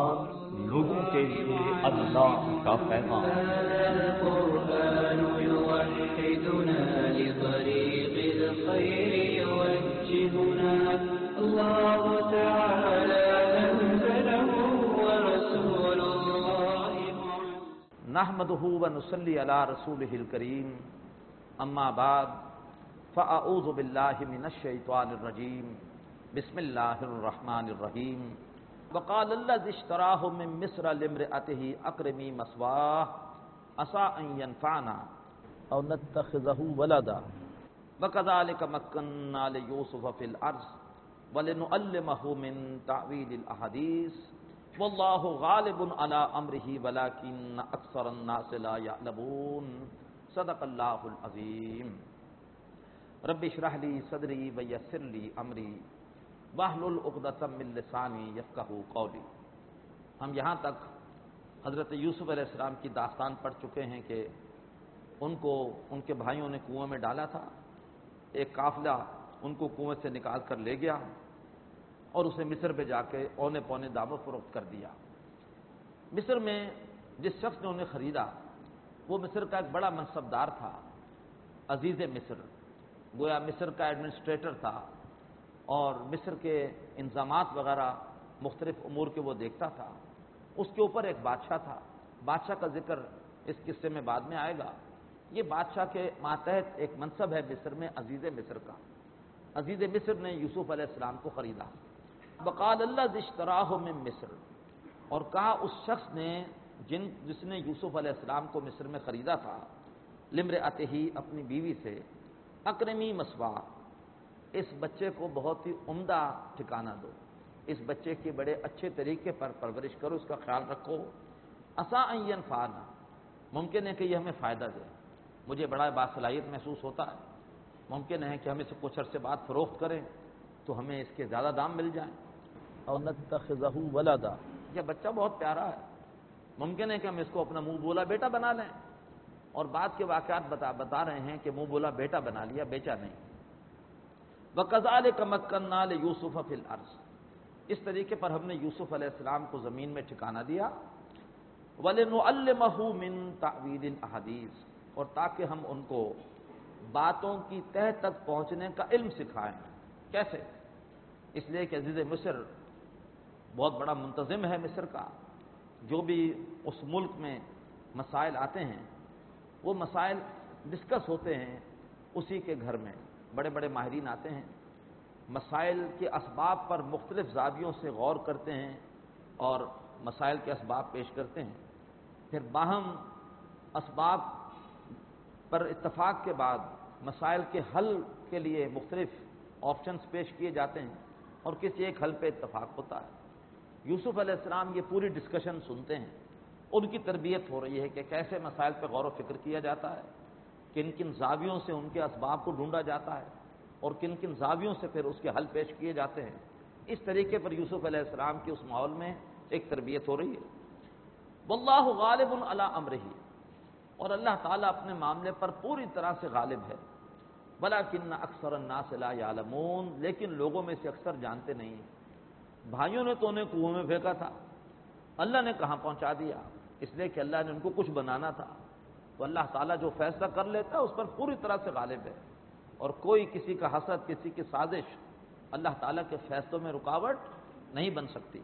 قرآن لوگوں کے لیے اللہ کا پیغام۔ القرآن يوحدنا لطريق الخير يوجهنا الله تعالى أنزله ورسول الله نحمده ونصلي على رسوله الكريم اما بعد فاعوذ بالله من الشيطان الرجيم بسم الله الرحمن الرحيم وقال الذي اشتراه من مصر لامرأته اكرمي مثواه عسى ان ينفعنا او نتخذه ولدا وكذلك مكنا ليوسف في الارض ولنعلمه من تعويل الاحاديث والله غالب على امره ولكن اكثر الناس لا يعلمون صدق اللہ العظیم۔ رب اشرح لی صدری ویسر لی امری واحلل عقدۃ من لسانی یفقہوا قولی۔ ہم یہاں تک حضرت یوسف علیہ السلام کی داستان پڑھ چکے ہیں کہ ان کو ان کے بھائیوں نے کنویں میں ڈالا تھا، ایک قافلہ ان کو کنویں سے نکال کر لے گیا اور اسے مصر پہ جا کے اونے پونے دام و فروخت کر دیا۔ مصر میں جس شخص نے انہیں خریدا وہ مصر کا ایک بڑا منصبدار تھا، عزیز مصر، گویا مصر کا ایڈمنسٹریٹر تھا اور مصر کے انضامات وغیرہ مختلف امور کے وہ دیکھتا تھا۔ اس کے اوپر ایک بادشاہ تھا، بادشاہ کا ذکر اس قصے میں بعد میں آئے گا۔ یہ بادشاہ کے ماتحت ایک منصب ہے مصر میں، عزیز مصر کا۔ عزیز مصر نے یوسف علیہ السلام کو خریدا۔ وقال الذی اشتراہ من مصر، اور کہا اس شخص نے جس نے یوسف علیہ السلام کو مصر میں خریدا تھا، لامرأتہ اپنی بیوی سے، اکرمی مثواہ، اس بچے کو بہت ہی عمدہ ٹھکانہ دو، اس بچے کی بڑے اچھے طریقے پر پرورش کرو، اس کا خیال رکھو، عسیٰ ان ینفعنا، ممکن ہے کہ یہ ہمیں فائدہ دے، مجھے بڑا باصلاحیت محسوس ہوتا ہے، ممکن ہے کہ ہم اسے کچھ عرصے بعد فروخت کریں تو ہمیں اس کے زیادہ دام مل جائیں، اور نتخذہ ولدا، یہ بچہ بہت پیارا ہے، ممکن ہے کہ ہم اس کو اپنا منہ بولا بیٹا بنا لیں۔ اور بعد کے واقعات بتا رہے ہیں کہ منہ بولا بیٹا بنا لیا، بیچا نہیں۔ وَكَذَلِكَ مَكَّنَّا لِيُوسُفَ فِي الْأَرْضِ، اس طریقے پر ہم نے یوسف علیہ السلام کو زمین میں ٹھکانہ دیا، وَلِنُعَلِّمَهُ مِن تَعْوِيلِ الْأَحَادِيثِ، اور تاکہ ہم ان کو باتوں کی تہ تک پہنچنے کا علم سکھائیں۔ کیسے؟ اس لیے کہ عزیز مصر بہت بڑا منتظم ہے مصر کا، جو بھی اس ملک میں مسائل آتے ہیں وہ مسائل ڈسکس ہوتے ہیں اسی کے گھر میں، بڑے بڑے ماہرین آتے ہیں، مسائل کے اسباب پر مختلف زاویوں سے غور کرتے ہیں اور مسائل کے اسباب پیش کرتے ہیں، پھر باہم اسباب پر اتفاق کے بعد مسائل کے حل کے لیے مختلف آپشنز پیش کیے جاتے ہیں اور کسی ایک حل پہ اتفاق ہوتا ہے۔ یوسف علیہ السلام یہ پوری ڈسکشن سنتے ہیں، ان کی تربیت ہو رہی ہے کہ کیسے مسائل پہ غور و فکر کیا جاتا ہے، کن کن زاویوں سے ان کے اسباب کو ڈھونڈا جاتا ہے اور کن کن زاویوں سے پھر اس کے حل پیش کیے جاتے ہیں۔ اس طریقے پر یوسف علیہ السلام کی اس ماحول میں ایک تربیت ہو رہی ہے۔ واللہ غالب علی امرہ، اور اللہ تعالیٰ اپنے معاملے پر پوری طرح سے غالب ہے، ولکن اکثر الناس لا یعلمون، لیکن لوگوں میں سے اکثر جانتے نہیں ہیں۔ بھائیوں نے تو انہیں کنویں میں پھینکا تھا، اللہ نے کہاں پہنچا دیا، اس لیے کہ اللہ نے ان کو کچھ بنانا تھا، تو اللہ تعالیٰ جو فیصلہ کر لیتا ہے اس پر پوری طرح سے غالب ہے، اور کوئی کسی کا حسد، کسی کی سازش اللہ تعالیٰ کے فیصلوں میں رکاوٹ نہیں بن سکتی۔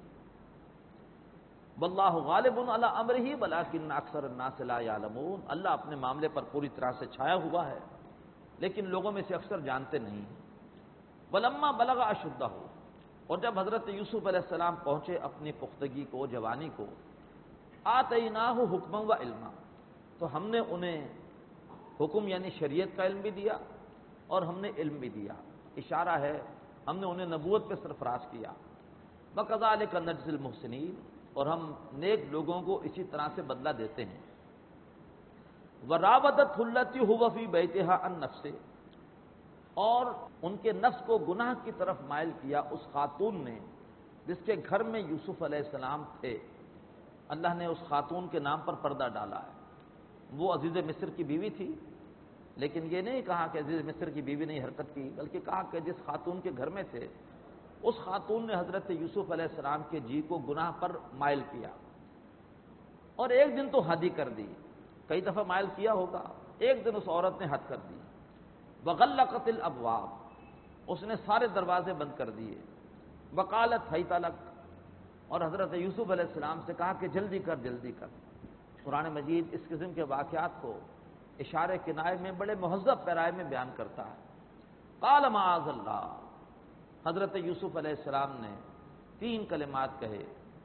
واللہ غالب علی امرہ ولکن اکثر الناس لا یعلمون، اللہ اپنے معاملے پر پوری طرح سے چھایا ہوا ہے لیکن لوگوں میں سے اکثر جانتے نہیں۔ ولما بلغ اشدہ، اور جب حضرت یوسف علیہ السلام پہنچے اپنی پختگی کو، جوانی کو، آتیناہ حکما و علما، تو ہم نے انہیں حکم یعنی شریعت کا علم بھی دیا اور ہم نے علم بھی دیا، اشارہ ہے ہم نے انہیں نبوت پہ سرفراز کیا۔ وَكَذَلِكَ نَجْزِي الْمُحْسِنِينَ، اور ہم نیک لوگوں کو اسی طرح سے بدلہ دیتے ہیں۔ وَرَاوَدَتْهُ الَّتِي هُوَ فِي بَيْتِهَا عَن نَفْسِهِ، اور ان کے نفس کو گناہ کی طرف مائل کیا اس خاتون نے جس کے گھر میں یوسف علیہ السلام تھے، اللہ نے اس خاتون کے نام پر پردہ ڈالا ہے۔ وہ عزیز مصر کی بیوی تھی، لیکن یہ نہیں کہا کہ عزیز مصر کی بیوی نے حرکت کی، بلکہ کہا کہ جس خاتون کے گھر میں تھے اس خاتون نے حضرت یوسف علیہ السلام کے جی کو گناہ پر مائل کیا، اور ایک دن تو حد ہی کر دی، کئی دفعہ مائل کیا ہوگا، ایک دن اس عورت نے حد کر دی۔ وغلقت الابواب، اس نے سارے دروازے بند کر دیے۔ وقالت حیت لک، اور حضرت یوسف علیہ السلام سے کہا کہ جلدی کر جلدی کر۔ قرآن مجید اس قسم کے واقعات کو اشارے کنائے میں بڑے مہذب پیرائے میں بیان کرتا ہے۔ قال معاذ اللہ، حضرت یوسف علیہ السلام نے 3 کلمات کہے،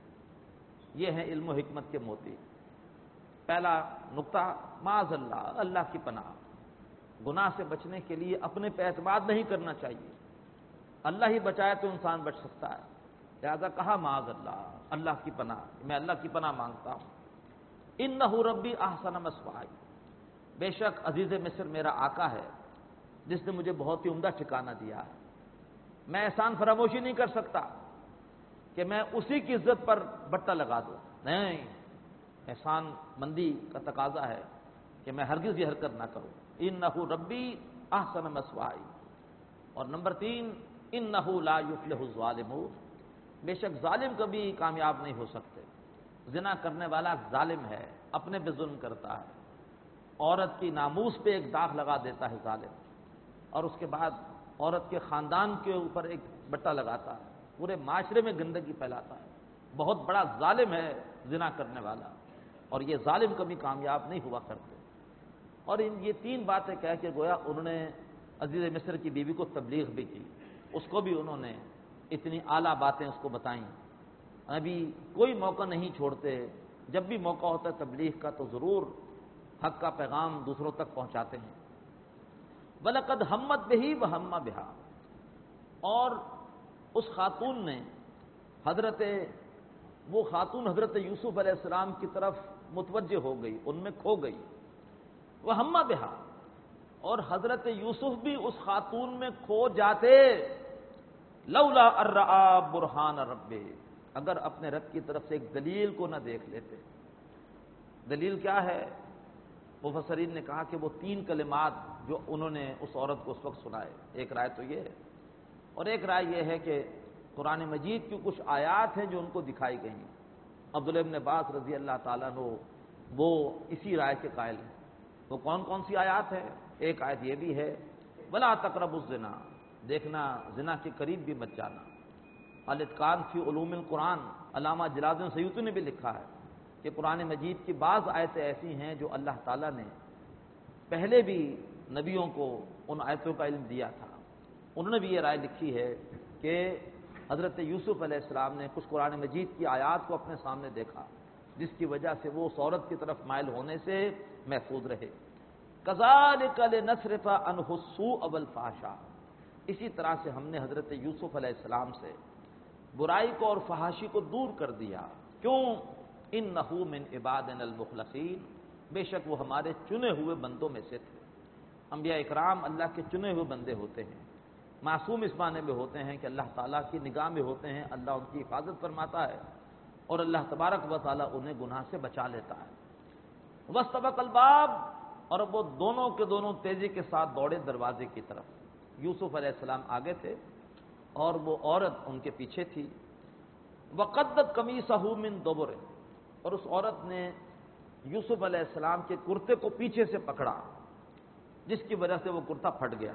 یہ ہیں علم و حکمت کے موتی۔ پہلا نقطہ معاذ اللہ، اللہ کی پناہ۔ گناہ سے بچنے کے لیے اپنے پہ اعتماد نہیں کرنا چاہیے، اللہ ہی بچائے تو انسان بچ سکتا ہے، لہذا کہا معاذ اللہ، اللہ کی پناہ، میں اللہ کی پناہ مانگتا ہوں۔ انہ ربی احسن مثوائی، بے شک عزیز مصر میرا آقا ہے جس نے مجھے بہت ہی عمدہ ٹھکانہ دیا ہے، میں احسان فراموشی نہیں کر سکتا کہ میں اسی کی عزت پر بٹا لگا دوں، نہیں، احسان مندی کا تقاضا ہے کہ میں ہرگز یہ حرکت نہ کروں۔ انہ ربی احسن مثوائی، اور نمبر 3 انہ لا یفلح الظالمون، بے شک ظالم کبھی کامیاب نہیں ہو سکتے۔ زنا کرنے والا ظالم ہے، اپنے پہ ظلم کرتا ہے، عورت کی ناموس پہ ایک داغ لگا دیتا ہے ظالم، اور اس کے بعد عورت کے خاندان کے اوپر ایک بٹا لگاتا ہے، پورے معاشرے میں گندگی پھیلاتا ہے، بہت بڑا ظالم ہے زنا کرنے والا، اور یہ ظالم کبھی کامیاب نہیں ہوا کرتے۔ اور یہ 3 باتیں کہہ کے گویا انہوں نے عزیز مصر کی بیوی کو تبلیغ بھی کی، اس کو بھی انہوں نے اتنی اعلیٰ باتیں اس کو بتائیں۔ ابھی کوئی موقع نہیں چھوڑتے، جب بھی موقع ہوتا ہے تبلیغ کا تو ضرور حق کا پیغام دوسروں تک پہنچاتے ہیں۔ وَلَقَدْ ہمت بِهِ وَهَمَّ بِهَا، اور اس خاتون نے وہ خاتون حضرت یوسف علیہ السلام کی طرف متوجہ ہو گئی، ان میں کھو گئی۔ وَهَمَّ بِهَا، اور حضرت یوسف بھی اس خاتون میں کھو جاتے، لولا الرآ برہان ربہ، اگر اپنے رب کی طرف سے ایک دلیل کو نہ دیکھ لیتے۔ دلیل کیا ہے؟ مفسرین نے کہا کہ وہ 3 کلمات جو انہوں نے اس عورت کو اس وقت سنائے، ایک رائے تو یہ ہے، اور ایک رائے یہ ہے کہ قرآن مجید کی کچھ آیات ہیں جو ان کو دکھائی گئیں۔ عبداللہ ابن عباس رضی اللہ تعالیٰ عنہ وہ اسی رائے کے قائل ہیں۔ وہ کون کون سی آیات ہے؟ ایک آیت یہ بھی ہے وَلَا تَقْرَبُوا الزِّنَا، دیکھنا زنا کے قریب بھی مت جانا۔ الاتقان فی علوم القرآن، علامہ جلال الدین سیوطی نے بھی لکھا ہے کہ قرآن مجید کی بعض آیتیں ایسی ہیں جو اللہ تعالیٰ نے پہلے بھی نبیوں کو ان آیتوں کا علم دیا تھا۔ انہوں نے بھی یہ رائے لکھی ہے کہ حضرت یوسف علیہ السلام نے کچھ قرآن مجید کی آیات کو اپنے سامنے دیکھا جس کی وجہ سے وہ اس عورت کی طرف مائل ہونے سے محفوظ رہے۔ کذالک لنصرف عنہ السوء والفحشاء، اسی طرح سے ہم نے حضرت یوسف علیہ السلام سے برائی کو اور فحاشی کو دور کر دیا۔ کیوں؟ انہ من عبادنا المخلصین، بے شک وہ ہمارے چنے ہوئے بندوں میں سے تھے۔ انبیاء اکرام اللہ کے چنے ہوئے بندے ہوتے ہیں، معصوم اس معنی میں ہوتے ہیں کہ اللہ تعالیٰ کی نگاہ میں ہوتے ہیں، اللہ ان کی حفاظت فرماتا ہے، اور اللہ تبارک و تعالیٰ انہیں گناہ سے بچا لیتا ہے۔ واستبق الباب، اور وہ دونوں کے دونوں تیزی کے ساتھ دوڑے دروازے کی طرف۔ یوسف علیہ السلام آگے تھے اور وہ عورت ان کے پیچھے تھی۔ وقدت قمیصہ من دبر، اور اس عورت نے یوسف علیہ السلام کے کرتے کو پیچھے سے پکڑا جس کی وجہ سے وہ کرتا پھٹ گیا۔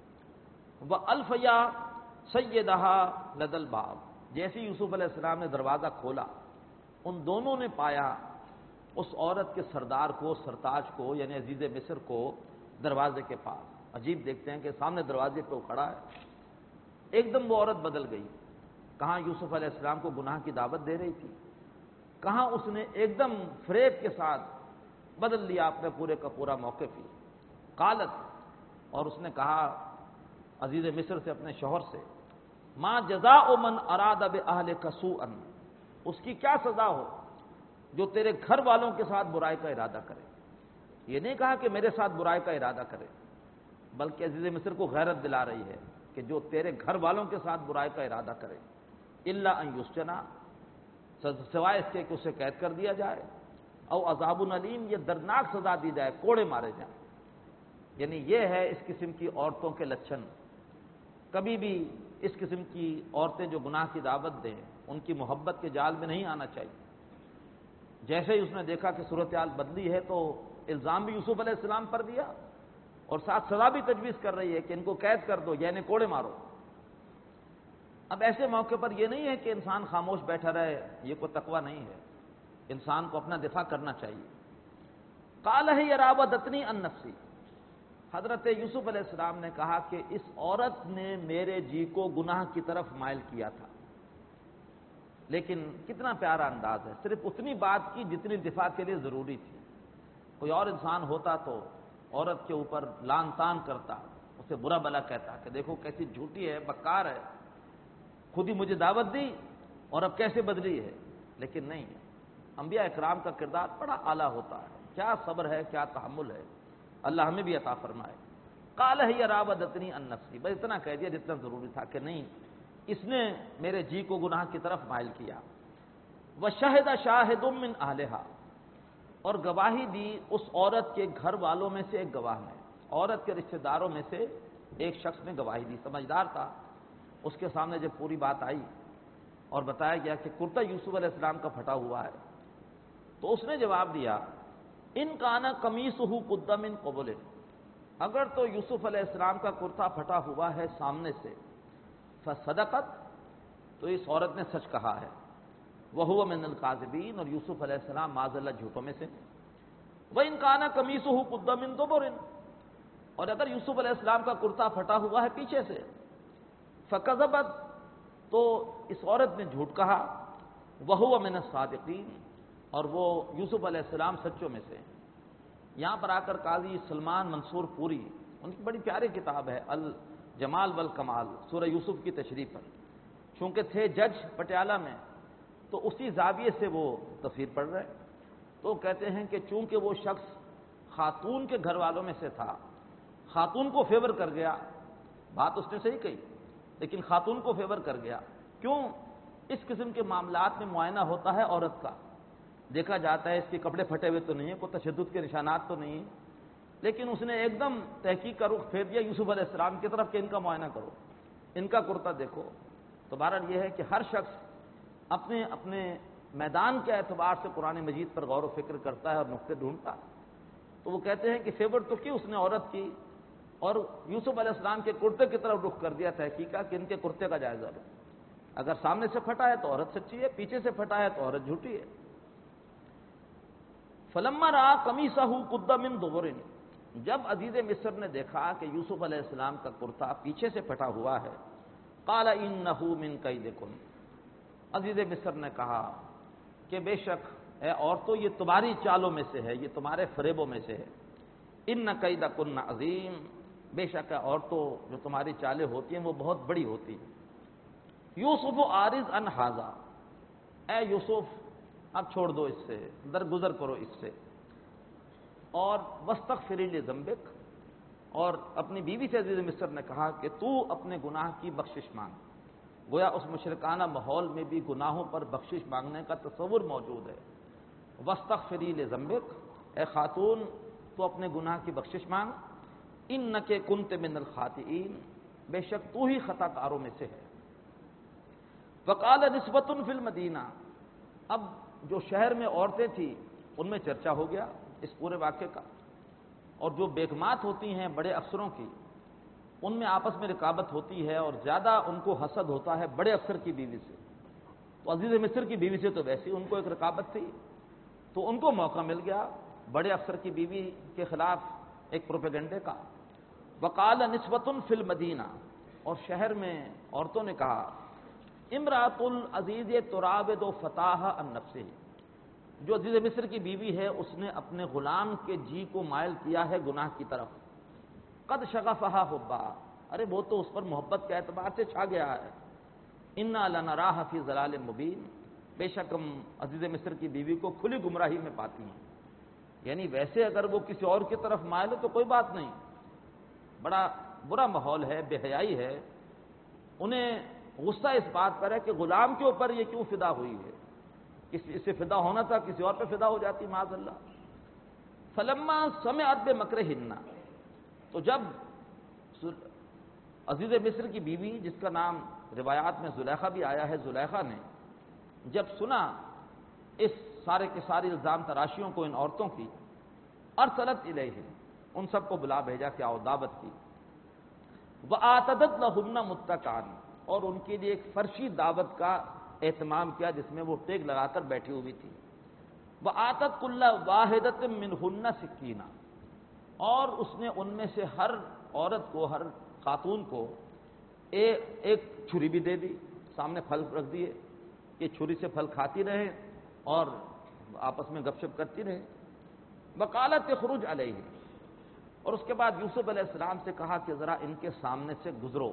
وَأَلْفَيَا سَيِّدَهَا لَدَى الْبَابِ، جیسے یوسف علیہ السلام نے دروازہ کھولا ان دونوں نے پایا اس عورت کے سردار کو، سرتاج کو، یعنی عزیز مصر کو دروازے کے پاس۔ عجیب دیکھتے ہیں کہ سامنے دروازے پہ وہ کھڑا ہے، ایک دم وہ عورت بدل گئی۔ کہاں یوسف علیہ السلام کو گناہ کی دعوت دے رہی تھی، کہاں اس نے ایک دم فریب کے ساتھ بدل لیا اپنے پورے کا پورا موقف ہی۔ قالت، اور اس نے کہا عزیز مصر سے، اپنے شوہر سے، ما جزاء من اراد باہلک سوءا، اس کی کیا سزا ہو جو تیرے گھر والوں کے ساتھ برائی کا ارادہ کرے۔ یہ نہیں کہا کہ میرے ساتھ برائی کا ارادہ کرے، بلکہ عزیز مصر کو غیرت دلا رہی ہے کہ جو تیرے گھر والوں کے ساتھ برائی کا ارادہ کرے، الا ان یسجنا، سوائے اس کے کہ اسے قید کر دیا جائے، او عذاب علیم، یہ دردناک سزا دی جائے، کوڑے مارے جائیں۔ یعنی یہ ہے اس قسم کی عورتوں کے لچھن کبھی بھی اس قسم کی عورتیں جو گناہ کی دعوت دیں ان کی محبت کے جال میں نہیں آنا چاہیے۔ جیسے ہی اس نے دیکھا کہ صورتحال بدلی ہے تو الزام بھی یوسف علیہ السلام پر دیا اور ساتھ سزا بھی تجویز کر رہی ہے کہ ان کو قید کر دو یا انہیں کوڑے مارو۔ اب ایسے موقع پر یہ نہیں ہے کہ انسان خاموش بیٹھا رہے، یہ کوئی تقوی نہیں ہے، انسان کو اپنا دفاع کرنا چاہیے۔ قال ہی راودتنی عن نفسی، حضرت یوسف علیہ السلام نے کہا کہ اس عورت نے میرے جی کو گناہ کی طرف مائل کیا تھا۔ لیکن کتنا پیارا انداز ہے، صرف اتنی بات کی جتنی دفاع کے لیے ضروری تھی۔ کوئی اور انسان ہوتا تو عورت کے اوپر لان تان کرتا، اسے برا بلا کہتا کہ دیکھو کیسی جھوٹی ہے، بکار ہے، خود ہی مجھے دعوت دی اور اب کیسے بدلی ہے۔ لیکن نہیں، انبیاء اکرام کا کردار بڑا اعلیٰ ہوتا ہے، کیا صبر ہے، کیا تحمل ہے، اللہ ہمیں بھی عطا فرمائے۔ قال ہی راودتنی عن نفسی، بس اتنا کہہ دیا جتنا ضروری تھا کہ نہیں، اس نے میرے جی کو گناہ کی طرف مائل کیا۔ وشہد شاہد من اہلہا، اور گواہی دی اس عورت کے گھر والوں میں سے ایک گواہ نے، عورت کے رشتہ داروں میں سے ایک شخص نے گواہی دی، سمجھدار تھا۔ اس کے سامنے جب پوری بات آئی اور بتایا گیا کہ کرتا یوسف علیہ السلام کا پھٹا ہوا ہے، تو اس نے جواب دیا ان کان قمیصہ قد من قبل، اگر تو یوسف علیہ السلام کا کرتا پھٹا ہوا ہے سامنے سے، فصدقت، تو اس عورت نے سچ کہا ہے، وہو من الکاذبین، اور یوسف علیہ السلام معاذ اللہ جھوٹوں میں سے۔ وان کان قمیصہ قد من دبر، اور اگر یوسف علیہ السلام کا کرتا پھٹا ہوا ہے پیچھے سے، فکذبت، تو اس عورت نے جھوٹ کہا، وہو من الصادقین، اور وہ یوسف علیہ السلام سچوں میں سے۔ یہاں پر آ کر قاضی سلمان منصور پوری، ان کی بڑی پیاری کتاب ہے الجمال والکمال، سورہ یوسف کی تشریح پر، چونکہ تھے جج پٹیالہ میں تو اسی زاویے سے وہ تفسیر پڑھ رہے، تو کہتے ہیں کہ چونکہ وہ شخص خاتون کے گھر والوں میں سے تھا، خاتون کو فیور کر گیا، بات اس نے صحیح کہی لیکن خاتون کو فیور کر گیا۔ کیوں؟ اس قسم کے معاملات میں معائنہ ہوتا ہے عورت کا، دیکھا جاتا ہے اس کے کپڑے پھٹے ہوئے تو نہیں ہیں، کوئی تشدد کے نشانات تو نہیں ہیں، لیکن اس نے ایک دم تحقیق کا رخ پھیر دیا یوسف علیہ السلام کی طرف کہ ان کا معائنہ کرو، ان کا کرتا دیکھو۔ تو بہرحال یہ ہے کہ ہر شخص اپنے اپنے میدان کے اعتبار سے قرآن مجید پر غور و فکر کرتا ہے اور نقطے ڈھونڈتا ہے۔ تو وہ کہتے ہیں کہ فیور تو کی اس نے عورت کی، اور یوسف علیہ السلام کے کرتے کی طرف رخ کر دیا تحقیق کا کہ ان کے کرتے کا جائزہ لو، اگر سامنے سے پھٹا ہے تو عورت سچی ہے، پیچھے سے پھٹا ہے تو عورت جھوٹی ہے۔ فلما رأى قمیصہ قد من دبر، جب عزیز مصر نے دیکھا کہ یوسف علیہ السلام کا کرتا پیچھے سے پھٹا ہوا ہے، قال انہ من کیدکن، عزیز مصر نے کہا کہ بے شک اے عورتوں یہ تمہاری چالوں میں سے ہے، یہ تمہارے فریبوں میں سے ہے، ان کیدکن عظیم، بے شک عورتوں جو تمہاری چالیں ہوتی ہیں وہ بہت بڑی ہوتی ہیں۔ یوسف عارض عن ھذا، اے یوسف اب چھوڑ دو اس سے، درگزر کرو اس سے، اور واستغفری لذنبک، اور اپنی بیوی سے عزیز مصر نے کہا کہ تو اپنے گناہ کی بخشش مانگ۔ گویا اس مشرکانہ ماحول میں بھی گناہوں پر بخشش مانگنے کا تصور موجود ہے۔ واستغفری لذنبک، اے خاتون تو اپنے گناہ کی بخشش مانگ، انک کنت من الخاطئین، بے شک تو ہی خطا کاروں میں سے ہے۔ وقال نسبۃ فی المدینہ، ب جو شہر میں عورتیں تھیں ان میں چرچا ہو گیا اس پورے واقعے کا، اور جو بیگمات ہوتی ہیں بڑے افسروں کی ان میں آپس میں رقابت ہوتی ہے، اور زیادہ ان کو حسد ہوتا ہے بڑے افسر کی بیوی سے، تو عزیز مصر کی بیوی سے تو ویسی ان کو ایک رقابت تھی، تو ان کو موقع مل گیا بڑے افسر کی بیوی کے خلاف ایک پروپیگنڈے کا۔ وقال نسبۃ فی المدینہ، اور شہر میں عورتوں نے کہا امرأۃ العزیز تراود فتاها عن نفسه، جو عزیز مصر کی بیوی ہے اس نے اپنے غلام کے جی کو مائل کیا ہے گناہ کی طرف۔ قد شغفها حبا، ارے وہ تو اس پر محبت کے اعتبار سے چھا گیا ہے۔ انا لنراها فی ضلال مبین، بے شک ہم عزیز مصر کی بیوی کو کھلی گمراہی میں پاتی ہیں۔ یعنی ویسے اگر وہ کسی اور کی طرف مائل ہے تو کوئی بات نہیں، بڑا برا ماحول ہے، بے حیائی ہے، انہیں غصہ اس بات پر ہے کہ غلام کے اوپر یہ کیوں فدا ہوئی ہے، اس سے فدا ہونا تھا کسی اور پہ فدا ہو جاتی معاذ اللہ۔ فلما سمعت بمکرہن، تو جب عزیز مصر کی بیوی جس کا نام روایات میں زلیخا بھی آیا ہے، زلیخا نے جب سنا اس سارے کے سارے الزام تراشیوں کو ان عورتوں کی، ارسلت الیہم، ان سب کو بلا بھیجا کہ آؤ، دعوت کی، وآتدت لہن متکئا، اور ان کے لیے ایک فرشی دعوت کا اہتمام کیا جس میں وہ ٹیک لگا کر بیٹھی ہوئی تھی، وآتت کل واحدۃ منہن سکینہ، اور اس نے ان میں سے ہر عورت کو، ہر خاتون کو ایک چھری بھی دے دی، سامنے پھل رکھ دیے کہ چھری سے پھل کھاتی رہے اور آپس میں گپ شپ کرتی رہے، وقالت اخرج علیہ، اور اس کے بعد یوسف علیہ السلام سے کہا کہ ذرا ان کے سامنے سے گزرو،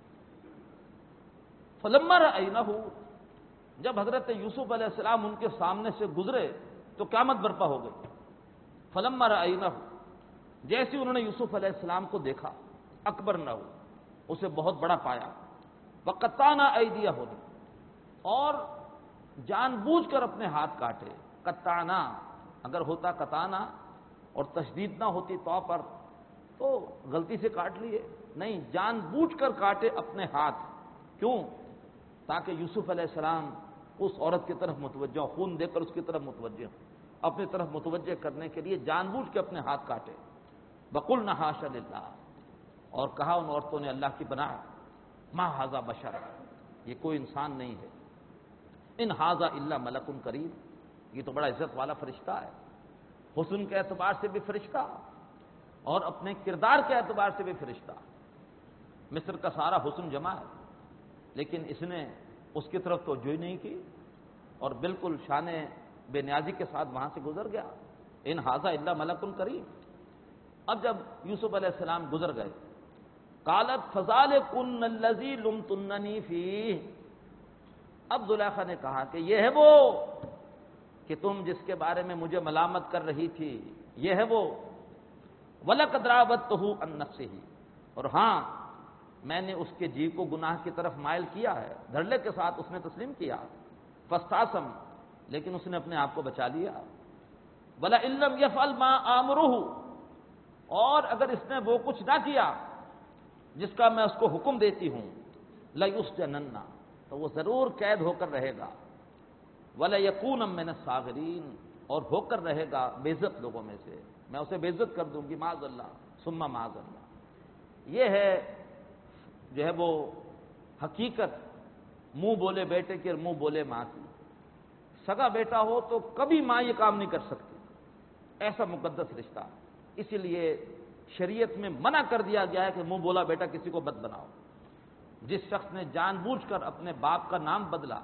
فلما رأینہ، جب حضرت یوسف علیہ السلام ان کے سامنے سے گزرے تو قیامت برپا ہو گئی، فلما رأینہ، جیسے انہوں نے یوسف علیہ السلام کو دیکھا، اکبرنہ، اسے بہت بڑا پایا، وقطعنا ایدیہن، اور جان بوجھ کر اپنے ہاتھ کاٹے، قطعنا، اگر ہوتا قطعنا اور تشدید نہ ہوتی تو پر تو غلطی سے کاٹ لیے، نہیں، جان بوجھ کر کاٹے اپنے ہاتھ، کیوں؟ تاکہ یوسف علیہ السلام اس عورت کی طرف متوجہ ہو، خون دے کر اس کی طرف متوجہ ہو، اپنی طرف متوجہ کرنے کے لیے جان بوجھ کے اپنے ہاتھ کاٹے، وقلنا حاشا للہ، اور کہا ان عورتوں نے اللہ کی پناہ، ما ھذا بشر، یہ کوئی انسان نہیں ہے، ان ھذا الا ملک کریم، یہ تو بڑا عزت والا فرشتہ ہے، حسن کے اعتبار سے بھی فرشتہ اور اپنے کردار کے اعتبار سے بھی فرشتہ، مصر کا سارا حسن جمع ہے، لیکن اس نے اس کی طرف توجہ ہی نہیں کی اور بالکل شان بے نیازی کے ساتھ وہاں سے گزر گیا، ان ھذا الا ملک کریم۔ اب جب یوسف علیہ السلام گزر گئے، قالت فذلکن الذی لمتننی فیہ، اب زلیخا نے کہا کہ یہ ہے وہ کہ تم جس کے بارے میں مجھے ملامت کر رہی تھی، یہ ہے وہ، وَلَقَدْ رَاوَدتُّهُ عَن نَفْسِهِ، اور ہاں میں نے اس کے جی کو گناہ کی طرف مائل کیا ہے، دھڑلے کے ساتھ اس نے تسلیم کیا، فاستعصم، لیکن اس نے اپنے آپ کو بچا لیا، وَلَئِن لَّمْ يَفْعَلْ مَا آمُرُهُ، اور اگر اس نے وہ کچھ نہ کیا جس کا میں اس کو حکم دیتی ہوں، لَيُسْجَنَنَّ، تو وہ ضرور قید ہو کر رہے گا، وَلَيَكُونَ مِنَ الصَّاغِرِينَ، اور ہو کر رہے گا بے عزت لوگوں میں سے، میں اسے بے عزت کر دوں گی، معاذ اللہ ثم معاذ اللہ۔ یہ ہے جو ہے وہ حقیقت منہ بولے بیٹے کی اور منہ بولے ماں کی، سگا بیٹا ہو تو کبھی ماں یہ کام نہیں کر سکتی، ایسا مقدس رشتہ، اسی لیے شریعت میں منع کر دیا گیا ہے کہ منہ بولا بیٹا کسی کو مت بناؤ۔ جس شخص نے جان بوجھ کر اپنے باپ کا نام بدلا،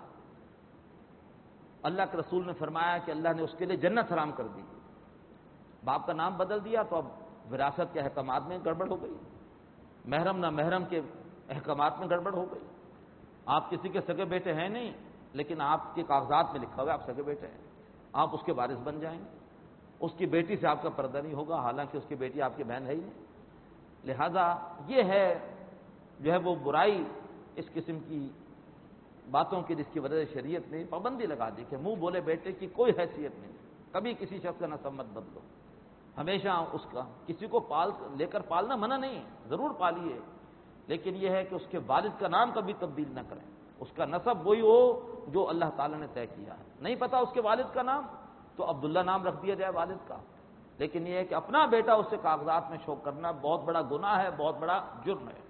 اللہ کے رسول نے فرمایا کہ اللہ نے اس کے لیے جنت حرام کر دی، باپ کا نام بدل دیا تو اب وراثت کے احکامات میں گڑبڑ ہو گئی، محرم نہ محرم کے احکامات میں گڑبڑ ہو گئی، آپ کسی کے سگے بیٹے ہیں نہیں لیکن آپ کے کاغذات میں لکھا ہوا ہے آپ سگے بیٹے ہیں، آپ اس کے وارث بن جائیں گے، اس کی بیٹی سے آپ کا پردہ نہیں ہوگا حالانکہ اس کی بیٹی آپ کی بہن ہے ہی نہیں۔ لہذا یہ ہے جو ہے وہ برائی، اس قسم کی باتوں کی جس کی وجہ سے شریعت نے پابندی لگا دی کہ منہ بولے بیٹے کی کوئی حیثیت نہیں، کبھی کسی شخص کا نسب مت بدلو، ہمیشہ اس کا کسی کو لے کر پالنا منع نہیں، ضرور پالیے، لیکن یہ ہے کہ اس کے والد کا نام کبھی تبدیل نہ کریں، اس کا نسب وہی ہو جو اللہ تعالیٰ نے طے کیا ہے، نہیں پتا اس کے والد کا نام تو عبداللہ نام رکھ دیا جائے والد کا، لیکن یہ ہے کہ اپنا بیٹا اس سے کاغذات میں شو کرنا بہت بڑا گناہ ہے، بہت بڑا جرم ہے۔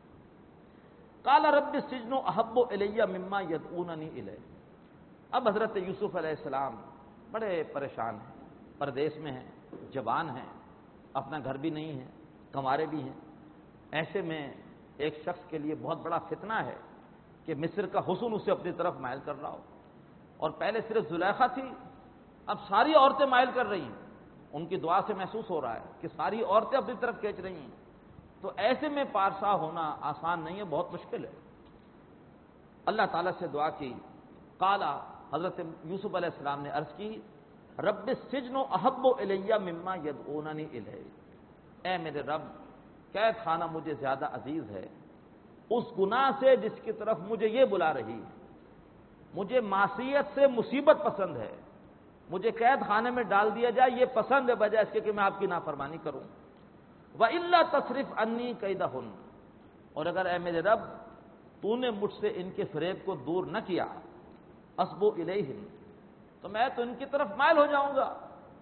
قال رب السجن احب الی مما یدعوننی الیہ، اب حضرت یوسف علیہ السلام بڑے پریشان ہیں، پردیس میں ہیں، جوان ہیں، اپنا گھر بھی نہیں ہے، کنوارے بھی ہیں، ایسے میں ایک شخص کے لیے بہت بڑا فتنہ ہے کہ مصر کا حسن اسے اپنی طرف مائل کر رہا ہو، اور پہلے صرف زلیخا تھی، اب ساری عورتیں مائل کر رہی ہیں، ان کی دعا سے محسوس ہو رہا ہے کہ ساری عورتیں اپنی طرف کھینچ رہی ہیں، تو ایسے میں پارسا ہونا آسان نہیں ہے، بہت مشکل ہے۔ اللہ تعالیٰ سے دعا کی، قال، حضرت یوسف علیہ السلام نے عرض کی، رب السجن احب الی مما یدعوننی الیہ، اے میرے رب قید خانہ مجھے زیادہ عزیز ہے اس گناہ سے جس کی طرف مجھے یہ بلا رہی ہے، مجھے معصیت سے مصیبت پسند ہے، مجھے قید خانے میں ڈال دیا جائے یہ پسند ہے بجائے اس کے کہ میں آپ کی نافرمانی کروں، وَإِلَّا تَصْرِفْ عَنِّي كَيْدَهُنَّ، اور اگر اے میرے رب تو نے مجھ سے ان کے فریب کو دور نہ کیا، اسبو الیہم، تو میں تو ان کی طرف مائل ہو جاؤں گا،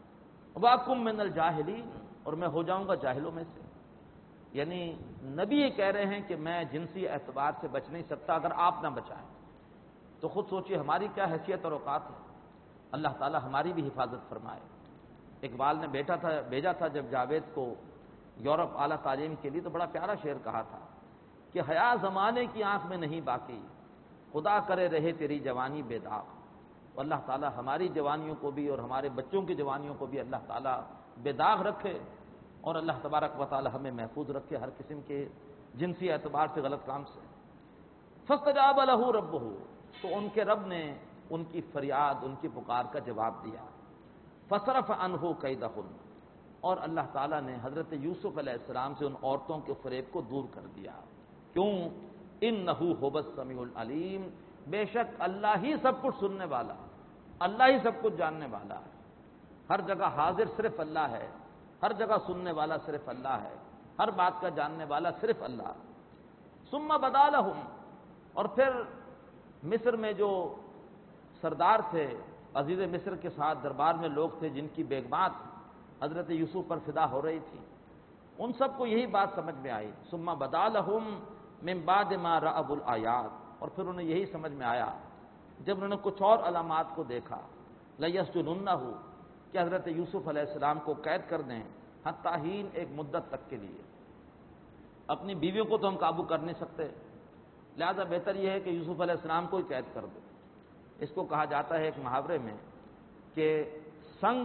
واکم من الجاہلین، اور میں ہو جاؤں گا جاہلوں میں سے۔ یعنی نبی یہ کہہ رہے ہیں کہ میں جنسی اعتبار سے بچ نہیں سکتا اگر آپ نہ بچائیں، تو خود سوچئے ہماری کیا حیثیت اور اوقات ہے۔ اللہ تعالی ہماری بھی حفاظت فرمائے۔ اقبال نے بھیجا تھا جب جاوید کو یورپ اعلیٰ تعلیم کے لیے، تو بڑا پیارا شعر کہا تھا کہ حیا زمانے کی آنکھ میں نہیں باقی، خدا کرے رہے تیری جوانی بے داغ۔ اللہ تعالی ہماری جوانیوں کو بھی اور ہمارے بچوں کی جوانیوں کو بھی اللہ تعالی بے داغ رکھے، اور اللہ تبارک و تعالی ہمیں محفوظ رکھے ہر قسم کے جنسی اعتبار سے غلط کام سے۔ فاستجاب لہ ربہ، تو ان کے رب نے ان کی فریاد، ان کی پکار کا جواب دیا۔ فصرف عنہ کیدہن، اور اللہ تعالیٰ نے حضرت یوسف علیہ السلام سے ان عورتوں کے فریب کو دور کر دیا۔ کیوں؟ انہ ھو السمیع العلیم، بے شک اللہ ہی سب کچھ سننے والا، اللہ ہی سب کچھ جاننے والا ہے، ہر جگہ حاضر صرف اللہ ہے، ہر جگہ سننے والا صرف اللہ ہے، ہر بات کا جاننے والا صرف اللہ۔ ثم بدا لہم، اور پھر مصر میں جو سردار تھے، عزیز مصر کے ساتھ دربار میں لوگ تھے جن کی بیگمات حضرت یوسف پر فدا ہو رہی تھی، ان سب کو یہی بات سمجھ میں آئی۔ ثم بدا لہم من بعد ما رأوا الآیات، اور پھر انہیں یہی سمجھ میں آیا جب انہوں نے کچھ اور علامات کو دیکھا، لیسجننہ، کہ حضرت یوسف علیہ السلام کو قید کر دیں، حتی حین، ایک مدت تک کے لیے۔ اپنی بیویوں کو تو ہم قابو کر نہیں سکتے، لہذا بہتر یہ ہے کہ یوسف علیہ السلام کو ہی قید کر دو۔ اس کو کہا جاتا ہے ایک محاورے میں کہ سنگ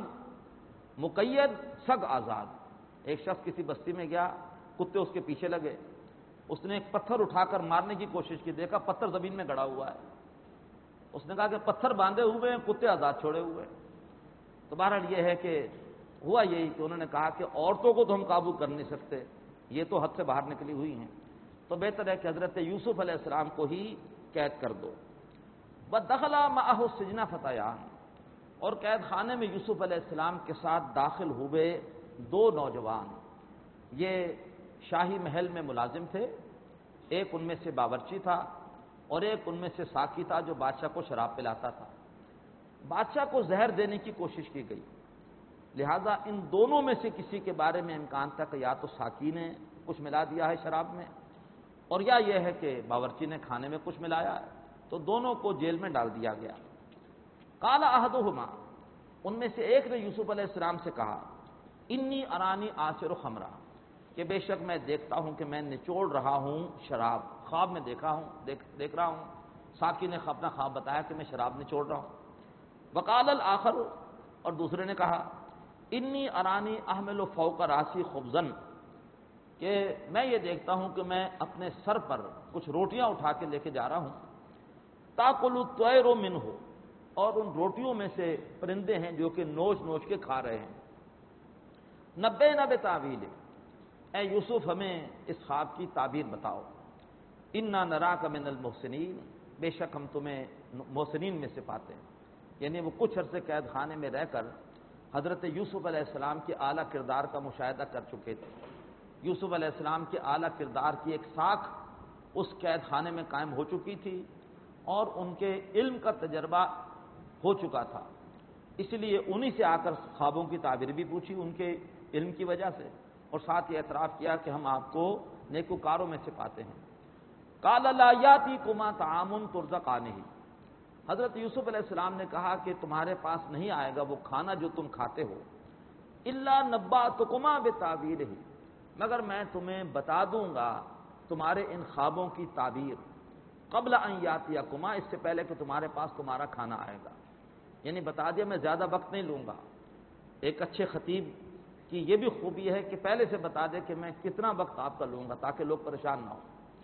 مقید سگ آزاد۔ ایک شخص کسی بستی میں گیا، کتے اس کے پیچھے لگے، اس نے ایک پتھر اٹھا کر مارنے کی کوشش کی، دیکھا پتھر زمین میں گڑا ہوا ہے، اس نے کہا کہ پتھر باندھے ہوئے ہیں، کتے آزاد چھوڑے ہوئے ہیں۔ تو بہرحال یہ ہے کہ ہوا یہی کہ انہوں نے کہا کہ عورتوں کو تو ہم قابو کر نہیں سکتے، یہ تو حد سے باہر نکلی ہوئی ہیں، تو بہتر ہے کہ حضرت یوسف علیہ السلام کو ہی قید کر دو۔ وَدَخَلَ مَعَهُ السِّجْنَ فَتَيَانِ، اور قید خانے میں یوسف علیہ السلام کے ساتھ داخل ہوئے دو نوجوان، یہ شاہی محل میں ملازم تھے، ایک ان میں سے باورچی تھا اور ایک ان میں سے ساقی تھا جو بادشاہ کو شراب پلاتا تھا۔ بادشاہ کو زہر دینے کی کوشش کی گئی، لہذا ان دونوں میں سے کسی کے بارے میں امکان تھا کہ یا تو ساقی نے کچھ ملا دیا ہے شراب میں، اور یا یہ ہے کہ باورچی نے کھانے میں کچھ ملایا ہے، تو دونوں کو جیل میں ڈال دیا گیا۔ قال احدہما، ان میں سے ایک نے یوسف علیہ السلام سے کہا، انی ارانی آصر خمرہ، کہ بے شک میں دیکھتا ہوں کہ میں نچوڑ رہا ہوں شراب، خواب میں دیکھ رہا ہوں، ساقی نے اپنا خواب بتایا کہ میں شراب نچوڑ رہا ہوں۔ وقال الآخر، اور دوسرے نے کہا، انی ارانی احمل فوق راسی خبزا، کہ میں یہ دیکھتا ہوں کہ میں اپنے سر پر کچھ روٹیاں اٹھا کے لے کے جا رہا ہوں، تاکل الطیر منہ، اور ان روٹیوں میں سے پرندے ہیں جو کہ نوچ نوچ کے کھا رہے ہیں۔ نبئنا بتاویل، اے یوسف ہمیں اس خواب کی تعبیر بتاؤ۔ انا نراک من المحسنین، بے شک ہم تمہیں محسنین میں سے پاتے ہیں۔ یعنی وہ کچھ عرصے قید خانے میں رہ کر حضرت یوسف علیہ السلام کے اعلیٰ کردار کا مشاہدہ کر چکے تھے۔ یوسف علیہ السلام کے اعلیٰ کردار کی ایک ساکھ اس قید خانے میں قائم ہو چکی تھی، اور ان کے علم کا تجربہ ہو چکا تھا، اس لیے انہی سے آ کر خوابوں کی تعبیر بھی پوچھی ان کے علم کی وجہ سے، اور ساتھ یہ اعتراف کیا کہ ہم آپ کو نیکوکاروں میں سے پاتے ہیں۔ قال لا یاتیکما طعام ترزقانہ، حضرت یوسف علیہ السلام نے کہا کہ تمہارے پاس نہیں آئے گا وہ کھانا جو تم کھاتے ہو، الا نبأتکما بتاویلہ، مگر میں تمہیں بتا دوں گا تمہارے ان خوابوں کی تعبیر، قبل ان یاتیکما، اس سے پہلے کہ تمہارے پاس تمہارا کھانا آئے گا۔ یعنی بتا دیا میں زیادہ وقت نہیں لوں گا۔ ایک اچھے خطیب کی یہ بھی خوبی ہے کہ پہلے سے بتا دے کہ میں کتنا وقت آپ کا لوں گا تاکہ لوگ پریشان نہ ہو۔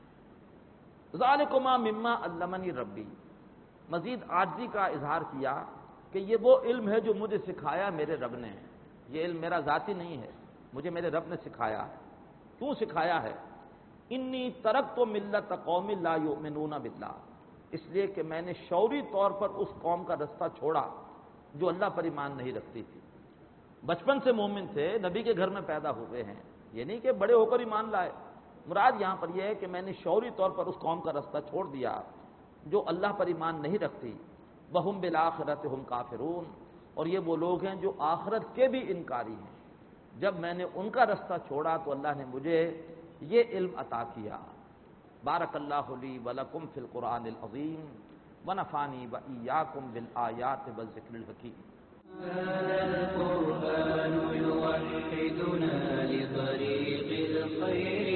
ذالکما مما علمنی ربی، مزید عاجزی کا اظہار کیا کہ یہ وہ علم ہے جو مجھے سکھایا میرے رب نے، یہ علم میرا ذاتی نہیں ہے، مجھے میرے رب نے سکھایا ہے۔ کیوں سکھایا ہے؟ انی ترکت ملت قوم لا یؤمنون باللہ، اس لیے کہ میں نے شعوری طور پر اس قوم کا رستہ چھوڑا جو اللہ پر ایمان نہیں رکھتی تھی۔ بچپن سے مومن تھے، نبی کے گھر میں پیدا ہوئے ہیں، یہ نہیں کہ بڑے ہو کر ایمان لائے، مراد یہاں پر یہ ہے کہ میں نے شعوری طور پر اس قوم کا رستہ چھوڑ دیا جو اللہ پر ایمان نہیں رکھتی، وَهُمْ بِالْآخِرَةِ هُمْ کافرون، اور یہ وہ لوگ ہیں جو آخرت کے بھی انکاری ہیں۔ جب میں نے ان کا رستہ چھوڑا تو اللہ نے مجھے یہ علم عطا کیا۔ بارک اللہ لی ولکم فی القرآن العظیم ونفعنی وإیاکم بالآیات والذکر الحکیم۔ هذا القرآن يوحدنا لطريق الخير